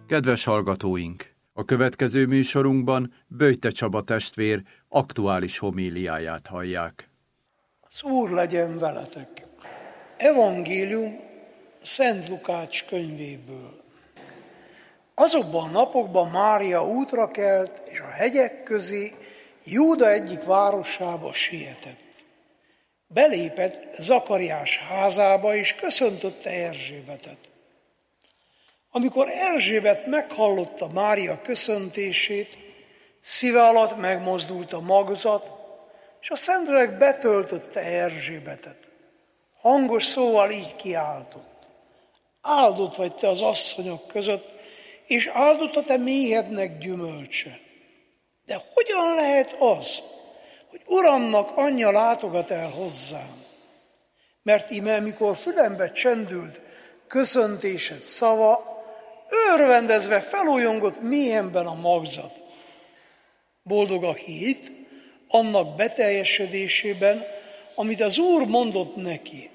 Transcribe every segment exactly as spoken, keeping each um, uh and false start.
Kedves hallgatóink! A következő műsorunkban Böjte Csaba testvér aktuális homíliáját hallják. Az Úr legyen veletek! Evangélium Szent Lukács könyvéből. Azokban a napokban Mária útra kelt, és a hegyek közé Júda egyik városába sietett. Belépett Zakariás házába, és köszöntötte Erzsébetet. Amikor Erzsébet meghallotta Mária köszöntését, szíve alatt megmozdult a magzat, és a Szentlélek betöltötte Erzsébetet. Hangos szóval így kiáltott: áldott vagy te az asszonyok között, és áldott a te méhednek gyümölcse. De hogyan lehet az, hogy Uramnak anyja látogat el hozzám? Mert íme, mikor fülembe csendült köszöntésed szava, örvendezve felújongott méhemben a magzat. Boldog, aki hitt annak beteljesedésében, amit az Úr mondott neki.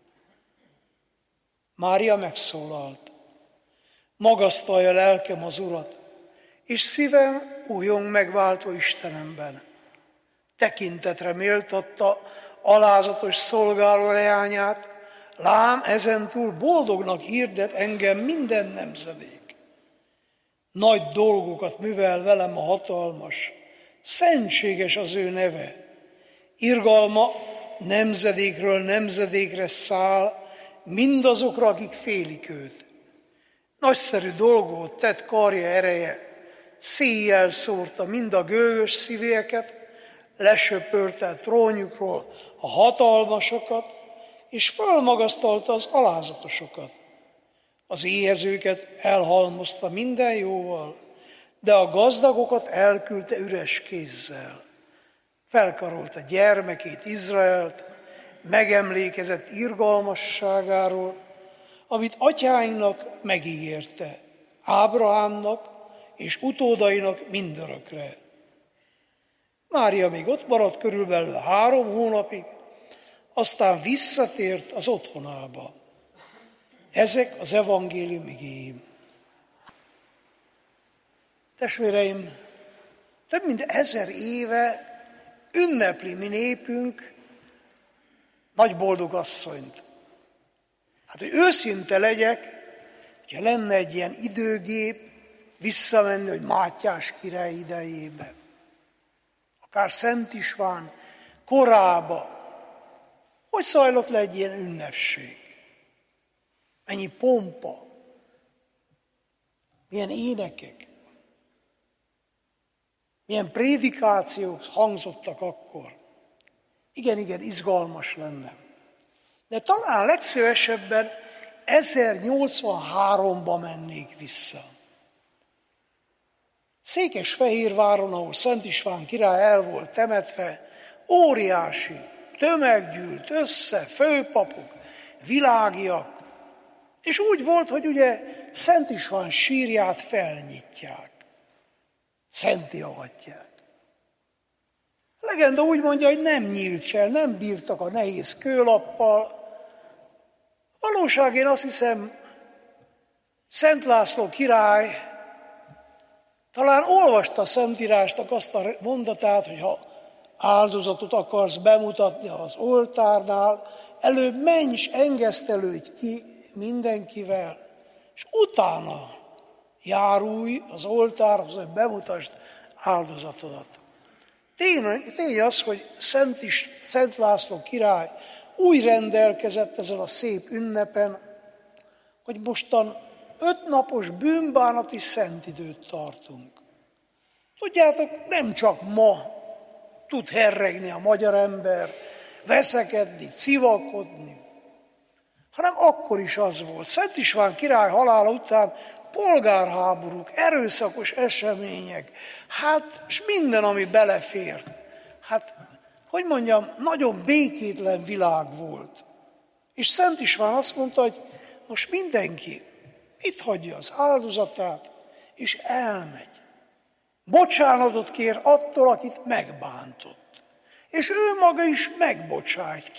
Mária megszólalt: magasztalja lelkem az Urat, és szívem újjong megváltó Istenemben. Tekintetre méltatta alázatos szolgáló leányát, lám ezentúl boldognak hirdet engem minden nemzedék. Nagy dolgokat művel velem a hatalmas, szentséges az ő neve. Irgalma nemzedékről nemzedékre száll mindazokra, akik félik őt. Nagyszerű dolgot tett karja ereje, széjjel szórta mind a gőgös szívűeket, lesöpörte trónjukról a hatalmasokat, és fölmagasztalta az alázatosokat. Az éhezőket elhalmozta minden jóval, de a gazdagokat elküldte üres kézzel. Felkarolta gyermekét, Izraelt, megemlékezett irgalmasságáról, amit atyáinknak megígérte, Ábrahámnak és utódainak mindörökre. Mária még ott maradt körülbelül három hónapig, aztán visszatért az otthonába. Ezek az evangélium igéim. Testvéreim, több mint ezer éve ünnepli mi népünk nagy boldog asszonyt. Hát, hogy őszinte legyek, hogyha lenne egy ilyen időgép, visszamenni, hogy Mátyás király idejébe, akár Szent István korába, hogy zajlott le egy ilyen ünnepség? Mennyi pompa, milyen énekek, milyen prédikációk hangzottak akkor. Igen, igen, izgalmas lenne. De talán legszívesebben ezernyolcvanháromba mennék vissza. Székesfehérváron, ahol Szent István király el volt temetve, óriási tömeg gyűlt össze, főpapok, világiak, és úgy volt, hogy ugye Szent István sírját felnyitják, szentté avatják. A legenda úgy mondja, hogy nem nyílt fel, nem bírtak a nehéz kőlappal. Valóság, én azt hiszem, Szent László király talán olvasta a Szentírásnak azt a mondatát, hogy ha áldozatot akarsz bemutatni az oltárnál, előbb menj és engesztelődj ki mindenkivel, és utána járulj az oltárhoz, hogy bemutasd áldozatodat. Tény, tény az, hogy Szent, is, Szent László király úgy rendelkezett ezen a szép ünnepen, hogy mostan öt napos bűnbánati szentidőt tartunk. Tudjátok, nem csak ma tud herregni a magyar ember, veszekedni, civakodni, hanem akkor is az volt. Szent István király halála után polgárháborúk, erőszakos események, hát, és minden, ami belefér. Hát, hogy mondjam, nagyon békétlen világ volt. És Szent István azt mondta, hogy most mindenki itt hagyja az áldozatát, és elmegy. Bocsánatot kér attól, akit megbántott. És ő maga is megbocsájt,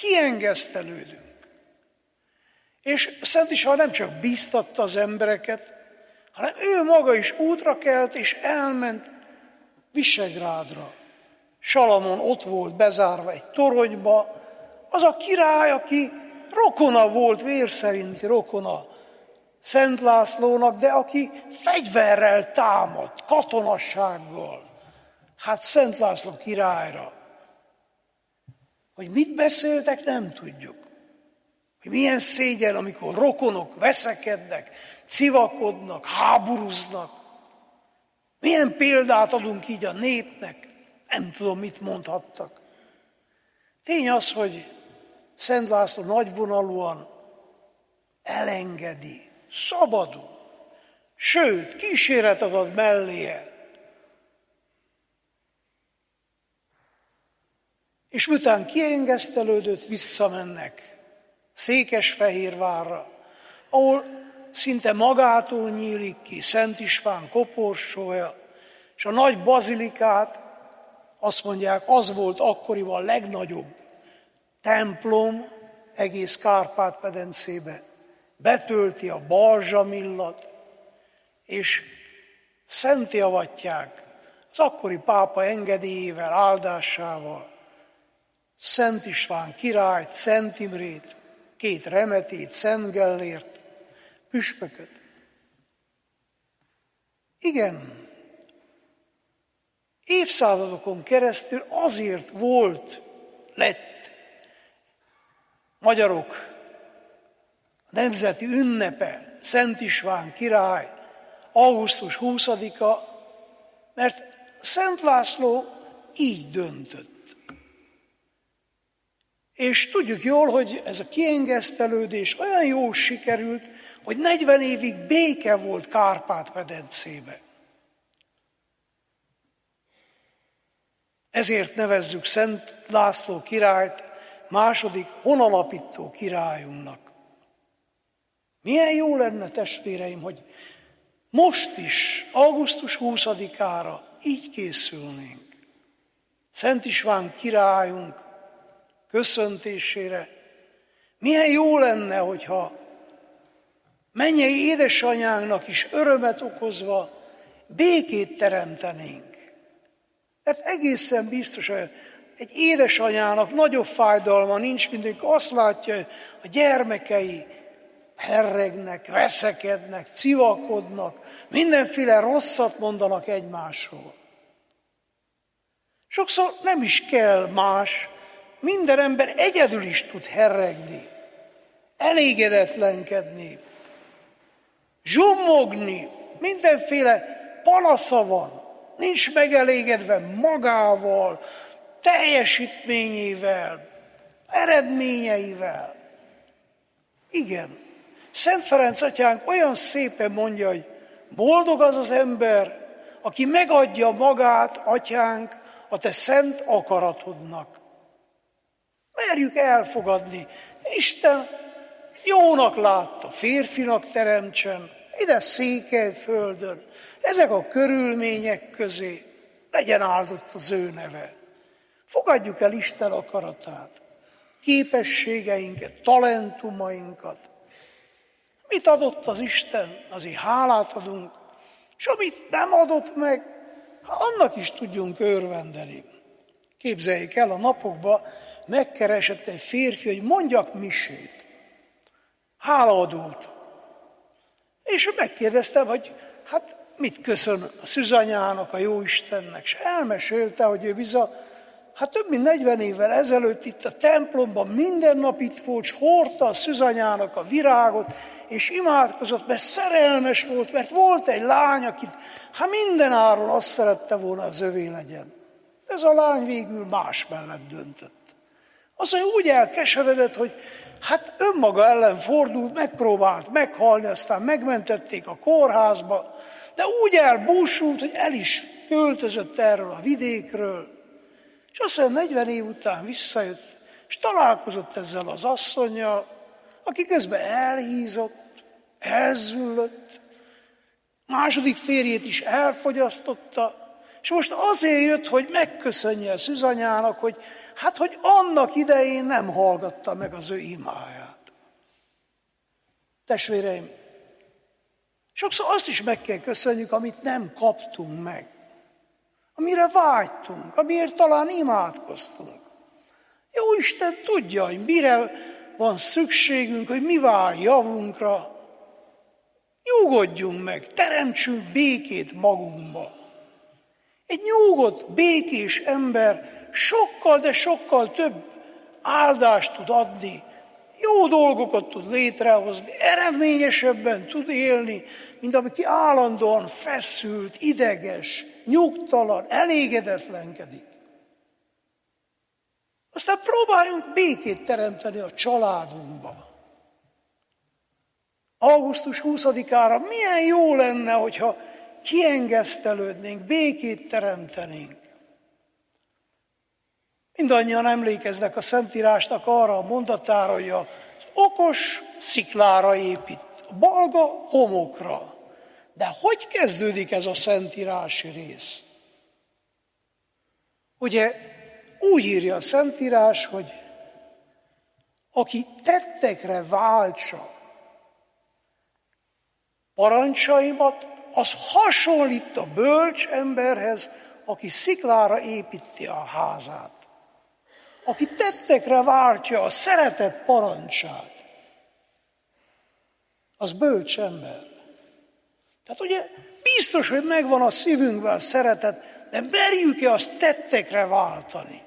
kiengesztelődünk. És Szent István nem csak bíztatta az embereket, hanem ő maga is útra kelt, és elment Visegrádra. Salamon ott volt bezárva egy toronyba, az a király, aki rokona volt, vér szerinti rokona Szent Lászlónak, de aki fegyverrel támadt, katonassággal. Hát Szent László királyra. Hogy mit beszéltek, nem tudjuk. Hogy milyen szégyen, amikor rokonok veszekednek, civakodnak, háborúznak. Milyen példát adunk így a népnek, nem tudom, mit mondhattak. Tény az, hogy Szent László nagyvonalúan elengedi, szabadul, sőt, kíséretet ad melléje. És miután kiengesztelődött, visszamennek Székesfehérvárra, ahol szinte magától nyílik ki Szent István koporsója, és a nagy bazilikát, azt mondják, az volt akkoriban a legnagyobb templom egész Kárpát-medencébe. Betölti a balzsamillat, és szentjavatják az akkori pápa engedélyével, áldásával Szent István királyt, Szent Imrét, két remetét, Szent Gellért, püspököt. Igen, évszázadokon keresztül azért volt, lett magyarok nemzeti ünnepe, Szent István király, augusztus huszadika, mert Szent László így döntött. És tudjuk jól, hogy ez a kiengesztelődés olyan jól sikerült, hogy negyven évig béke volt Kárpát-medencébe. Ezért nevezzük Szent László királyt második honalapító királyunknak. Milyen jó lenne, testvéreim, hogy most is, augusztus huszadikára így készülnénk. Szent István királyunk köszöntésére. Milyen jó lenne, hogyha mennyei édesanyánknak is örömet okozva békét teremtenénk. Mert egészen biztos, hogy egy édesanyának nagyobb fájdalma nincs, mint amikor azt látja, hogy a gyermekei herregnek, veszekednek, civakodnak, mindenféle rosszat mondanak egymásról. Sokszor nem is kell más, minden ember egyedül is tud herregni, elégedetlenkedni, zsummogni, mindenféle panasza van, nincs megelégedve magával, teljesítményével, eredményeivel. Igen, Szent Ferenc atyánk olyan szépen mondja, hogy boldog az az ember, aki megadja magát, atyánk, a te szent akaratodnak. Merjük elfogadni. Isten jónak látta, férfinak teremtsen, ide Székelyföldön, ezek a körülmények közé legyen áldott az ő neve. Fogadjuk el Isten akaratát, képességeinket, talentumainkat. Mit adott az Isten, azért hálát adunk, és amit nem adott meg, annak is tudjunk örvendeni. Képzeljék el, a napokban megkeresett egy férfi, hogy mondjak misét, hálaadót. És megkérdeztem, hogy hát mit köszön a szűzanyának, a Jóistennek, és elmesélte, hogy ő bizony, hát több mint negyven évvel ezelőtt itt a templomban minden nap itt volt, és hordta a szűzanyának a virágot, és imádkozott, mert szerelmes volt, mert volt egy lány, akit hát mindenáron azt szerette volna, az övé legyen. Ez a lány végül más mellett döntött. Az, hogy úgy elkeseredett, hogy hát önmaga ellen fordult, megpróbált meghalni, aztán megmentették a kórházba, de úgy elbúsult, hogy el is költözött erről a vidékről, és aztán negyven év után visszajött, és találkozott ezzel az asszonnyal, aki közben elhízott, elzüllött, második férjét is elfogyasztotta, és most azért jött, hogy megköszönje a szűzanyának, hogy hát, hogy annak idején nem hallgatta meg az ő imáját. Testvéreim, Sokszor azt is meg kell köszönjük, amit nem kaptunk meg. Amire vágytunk, amiért talán imádkoztunk. Jó Isten tudja, hogy mire van szükségünk, hogy mi vár javunkra. Nyugodjunk meg, teremtsünk békét magunkba. Egy nyugodt, békés ember sokkal, de sokkal több áldást tud adni, jó dolgokat tud létrehozni, eredményesebben tud élni, mint aki állandóan feszült, ideges, nyugtalan, elégedetlenkedik. Aztán próbáljunk békét teremteni a családunkba. augusztus huszadikára milyen jó lenne, hogyha kiengesztelődnénk, békét teremtenénk. Mindannyian emlékeznek a Szentírásnak arra a mondatára, hogy az okos sziklára épít, a balga homokra. De hogy kezdődik ez a szentírási rész? Ugye úgy írja a Szentírás, hogy aki tettekre váltsa parancsaimat, az hasonlít a bölcs emberhez, aki sziklára építi a házát. Aki tettekre váltja a szeretet parancsát, az bölcs ember. Tehát ugye biztos, hogy megvan a szívünkben a szeretet, de merjük-e azt tettekre váltani?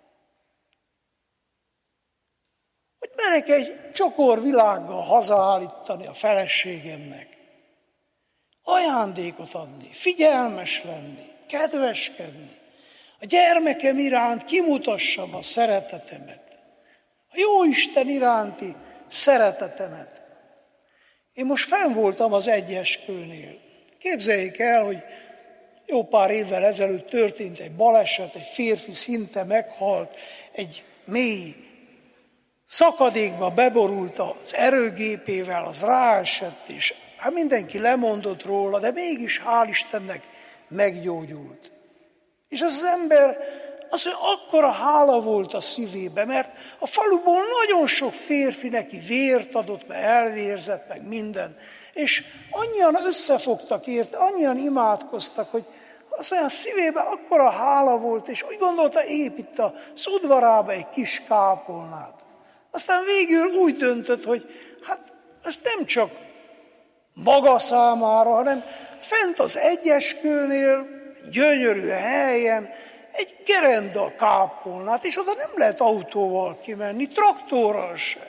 Hogy merek egy csokor világgal hazaállítani a feleségemnek, ajándékot adni, figyelmes lenni, kedveskedni, a gyermekem iránt kimutassam a szeretetemet, a Jóisten iránti szeretetemet. Én most fenn voltam az egyeskőnél. Képzeljék el, hogy jó pár évvel ezelőtt történt egy baleset, egy férfi szinte meghalt, egy mély szakadékba beborult az erőgépével, az ráesett, és hát mindenki lemondott róla, de mégis hál' Istennek meggyógyult. És az, az ember, az, hogy akkora hála volt a szívébe, mert a faluból nagyon sok férfi neki vért adott, mert elvérzett, meg minden. És annyian összefogtak érte, annyian imádkoztak, hogy az olyan szívében akkora hála volt, és úgy gondolta, épít az udvarába egy kis kápolnát. Aztán végül úgy döntött, hogy hát ez nem csak maga számára, hanem fent az egyeskőnél, gyönyörű helyen, egy gerenda kápolnát, és oda nem lehet autóval kimenni, traktorral sem.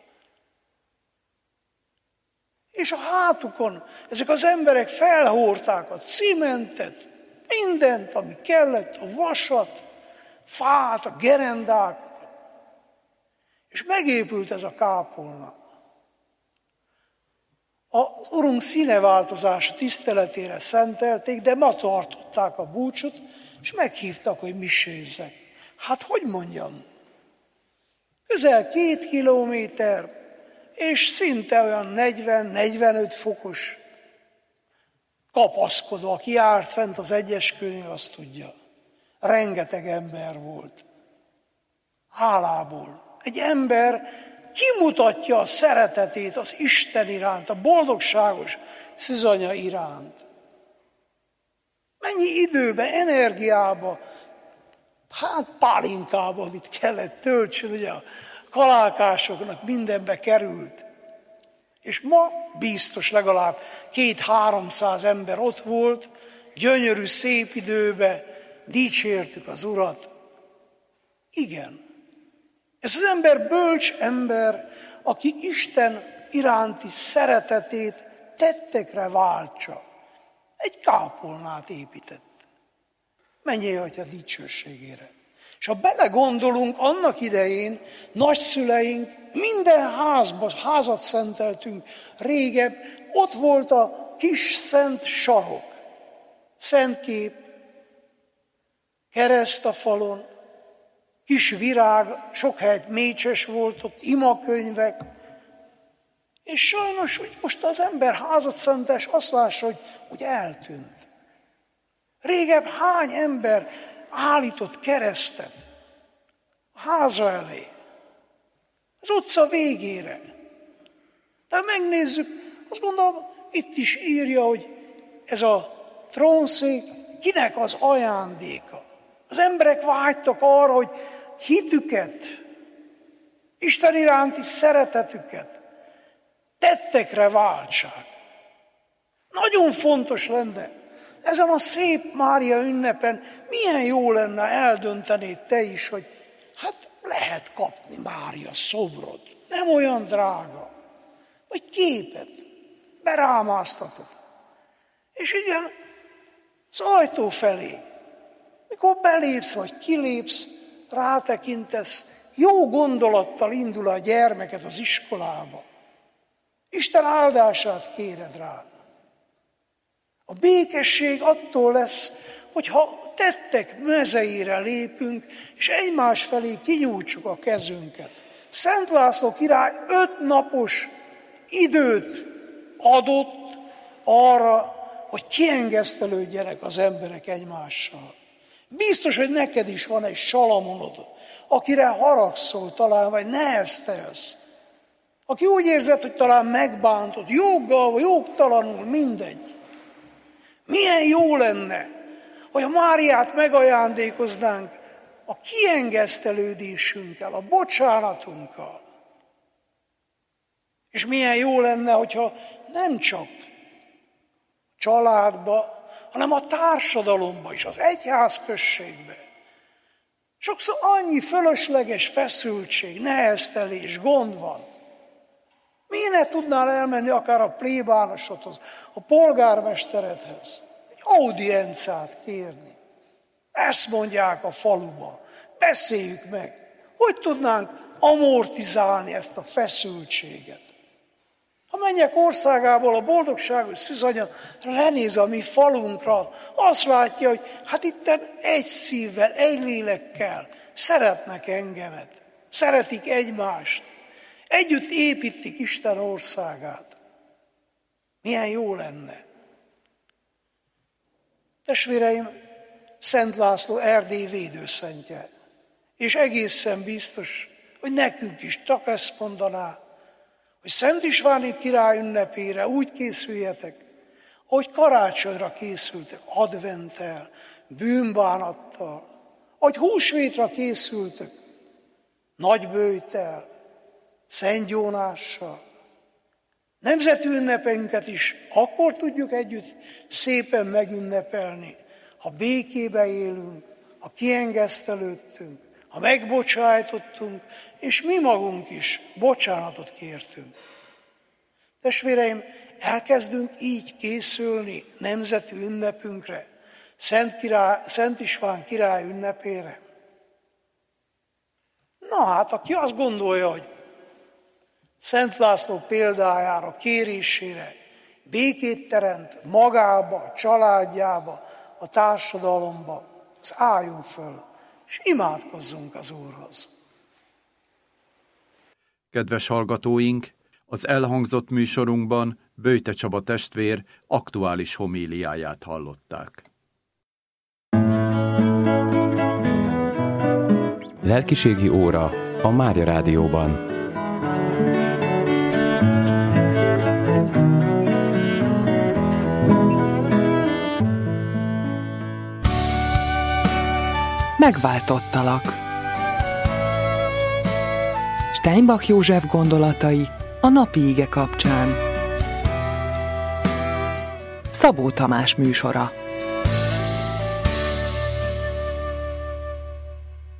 És a hátukon ezek az emberek felhordták a cimentet, mindent, ami kellett, a vasat, fát, a gerendákat. És megépült ez a kápolna. Az Urunk színeváltozása tiszteletére szentelték, de ma tartották a búcsút, és meghívtak, hogy misézzek. Hát hogy mondjam? Közel két kilométer, és szinte olyan negyven-negyvenöt fokos kapaszkodó, aki járt fent az egyeskőnél, azt tudja. Rengeteg ember volt. Hálából. Egy ember kimutatja a szeretetét az Isten iránt, a boldogságos szűzanya iránt. Mennyi időbe, energiába, hát pálinkába, amit kellett töltsön, ugye a kalálkásoknak mindenbe került. És ma biztos legalább két-háromszáz ember ott volt, gyönyörű, szép időbe, dicsértük az Urat. Igen. Ez az ember bölcs ember, aki Isten iránti szeretetét tettekre váltsa. Egy kápolnát épített. Menjél, Atya, dicsőségére. És ha belegondolunk, annak idején nagyszüleink minden házba, házat szenteltünk régebb, ott volt a kis szent sarok, szent kép, kereszt a falon, kis virág, sok helyet mécses volt, ott imakönyvek. És sajnos, hogy most az ember házat szentel, és azt lássa, hogy, hogy eltűnt. Régebb hány ember állított keresztet a háza elé, az utca végére. De megnézzük, azt gondolom, itt is írja, hogy ez a trónszék kinek az ajándéka. Az emberek vágytak arra, hogy hitüket, Isten iránti szeretetüket tettekre váltsák. Nagyon fontos lenne ezen a szép Mária ünnepen, milyen jó lenne eldöntenéd te is, hogy hát lehet kapni Mária szobrot, nem olyan drága, vagy képet, berámáztatod. És igen, az ajtó felé, mikor belépsz vagy kilépsz, rátekintesz, jó gondolattal indul a gyermeket az iskolába. Isten áldását kéred rád. A békesség attól lesz, hogyha tettek mezeire lépünk, és egymás felé kinyújtsuk a kezünket. Szent László király öt napos időt adott arra, hogy kiengesztelődjenek az emberek egymással. Biztos, hogy neked is van egy Salamonod, akire haragszol talán, vagy neheztelsz. Aki úgy érzed, hogy talán megbántod, joggal vagy jogtalanul, mindegy. Milyen jó lenne, hogy a Máriát megajándékoznánk a kiengesztelődésünkkel, a bocsánatunkkal. És milyen jó lenne, hogyha nem csak családba, hanem a társadalomba is, az egyházközségbe. Sokszor annyi fölösleges feszültség, neheztelés, gond van. Miért ne tudnál elmenni akár a plébánosodhoz, a polgármesteredhez, egy audienciát kérni? Ezt mondják a faluba, beszéljük meg. Hogy tudnánk amortizálni ezt a feszültséget? A mennyek országából a boldogságos szűzanya lenéz a mi falunkra, azt látja, hogy hát itten egy szívvel, egy lélekkel szeretnek engemet, szeretik egymást, együtt építik Isten országát. Milyen jó lenne. Testvéreim, Szent László Erdély védőszentje, és egészen biztos, hogy nekünk is csak ezt mondaná, hogy Szent Istváni király ünnepére úgy készüljetek, ahogy karácsonyra készültek, adventtel, bűnbánattal, ahogy húsvétra készültek, nagyböjttel, szentgyónással. Nemzeti ünnepeinket is akkor tudjuk együtt szépen megünnepelni, ha békébe élünk, ha kiengesztelődtünk, ha megbocsájtottunk, és mi magunk is bocsánatot kértünk. Testvéreim, elkezdünk így készülni nemzeti ünnepünkre, Szent, király, Szent István király ünnepére. Na hát, aki azt gondolja, hogy Szent László példájára, kérésére békét teremt magába, a családjába, a társadalomba, az álljon föl, és imádkozzunk az Úrhoz. Kedves hallgatóink, az elhangzott műsorunkban Böjte Csaba testvér aktuális homíliáját hallották. Lelkiségi óra a Mária Rádióban. Megváltottalak. Steinbach József gondolatai a napi ige kapcsán. Szabó Tamás műsora.